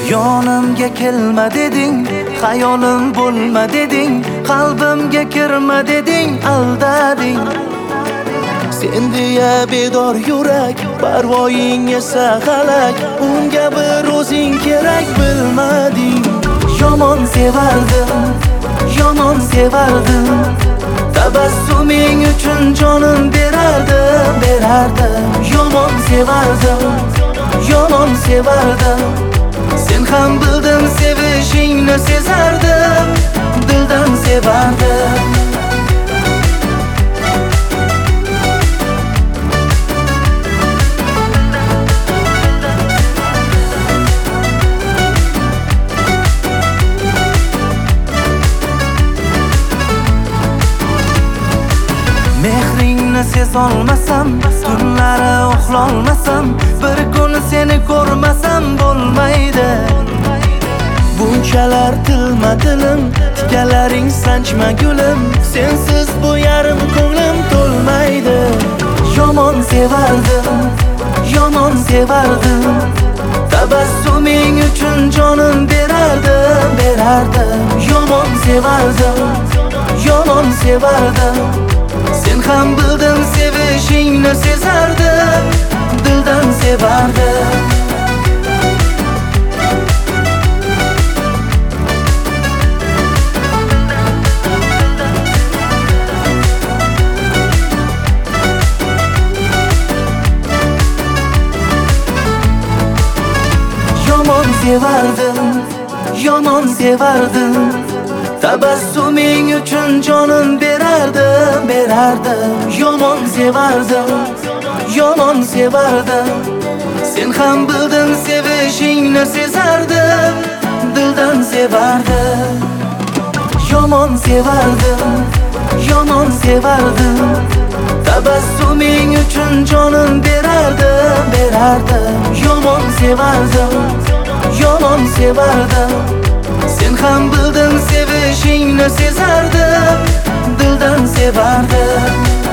Yonimga kelma deding, xayolim bo'lma deding, qalbimga kirma deding, aldading. Sen deya bedor yurak, parvoying esa g'alak, unga bir o'zing kerak bilmading. Yomon sevardim, yomon sevardim, tabassuming uchun jonim berardim, berardim. Yomon sevardim, yomon sevardim, sen ham bildim sevishingni sezardim, dildan sevardim. Mehringni sezolmasam, tunlari uxlolmasam, bir kun seni ko'rmasam bo'lmaydi. Bunchalar tilma dilim, tikalaring sanchma gulim, sensiz bu yarim ko'nglim to'lmaydi. Yomon sevardim, yomon sevardim, tabassuming uchun jonim berardim, berardim. Yomon sevardim, yomon sevardim, sen ham bildim sevishingni sezardim, dildan sevardim. Yomon sevardim, yomon sevardim, tabassuming uchun jonim berardim, berardim. Yomon sevardim, yomon sevardim, sen ham bildim sevishingni sezardim, dildan sevardim. Yomon sevardim, yomon sevardim, tabassuming uchun jonim berardim, berardim. Yomon sevardim, yomon sevardim, sen ham bildim sevishingni sezardim, dildan sevardim.